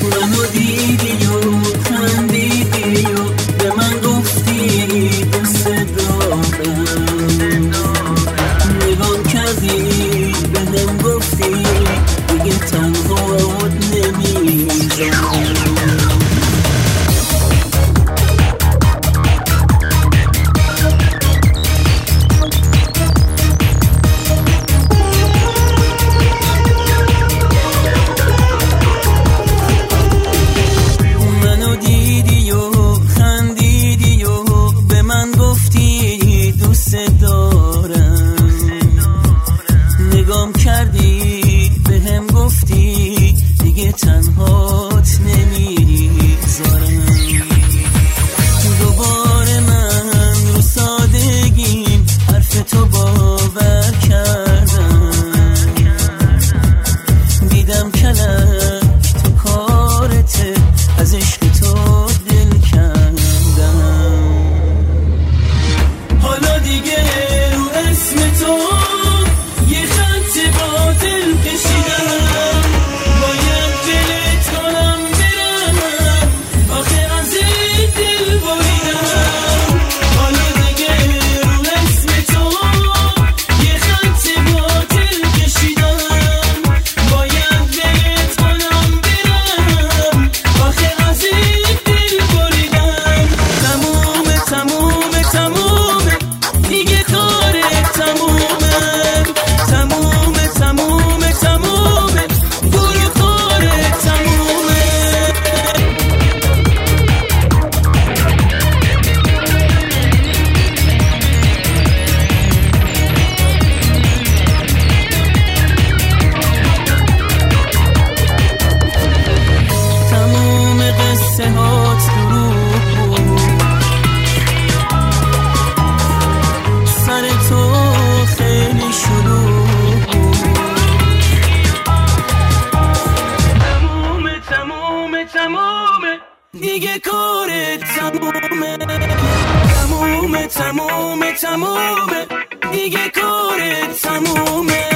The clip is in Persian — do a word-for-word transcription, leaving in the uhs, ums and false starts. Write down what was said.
منو دیدی و خندیدی و به من گفتی دوست دارم، نگام کردی به هم گفتی دیگه تنهات نمیذارم. نگام کردی به هم گفتی دیگه تنهات نمیذارم. دوباره من رو سادگیم حرف تو باور کردم، دیدم کلک تو کارته، از عشق تو دل کندم. حالا دیگه رو اسم تو یه خط باطل کشیدم، باید دلت کنم برم، آخه از این دل بریدم. حالا دیگه رو اسم تو یه خط باطل کشیدم، باید دلت کنم برم، آخه از این دل بریدم. تمومه تمومه تمومه دیگه کارت تمومه، تمومه تمومه تمومه برو کارت تمومه. تموم قصه هات دروغ بود، سر تو خیلی شلوغ بود. تمومه تمومه تمومه دیگه کارت تمومه، تمومه تمومه تمومه دیگه کارت تمومه.